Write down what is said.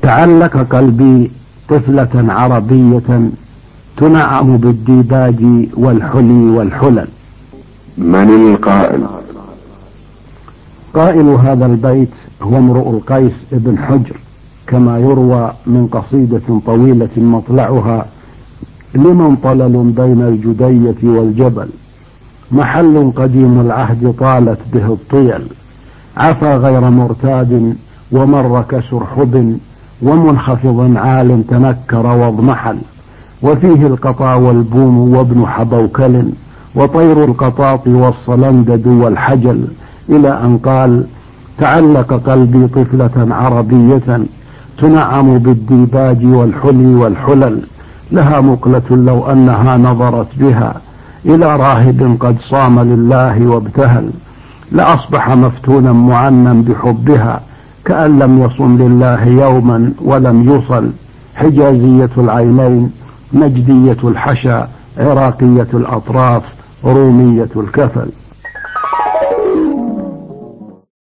تعلق قلبي طفلة عربية تنعم بالديباج والحلي والحلل. من القائل؟ قائل هذا البيت هو امرؤ القيس ابن حجر، كما يروى من قصيدة طويلة مطلعها: لمن طلل بين الجدية والجبل، محل قديم العهد طالت به الطيل، عفا غير مرتاد ومر كسرحب، ومنخفض عال تنكر واضمحل، وفيه القطا والبوم وابن حبوكل، وطير القطاط والصلندد والحجل، إلى أن قال: تعلق قلبي طفلة عربية تنعم بالديباج والحلي والحلل، لها مقلة لو أنها نظرت بها إلى راهب قد صام لله وابتهل، لأصبح مفتونا معنى بحبها، كأن لم يصم لله يوما ولم يصل، حجازية العينين، نجدية الحشا، عراقية الأطراف، رومية الكفل.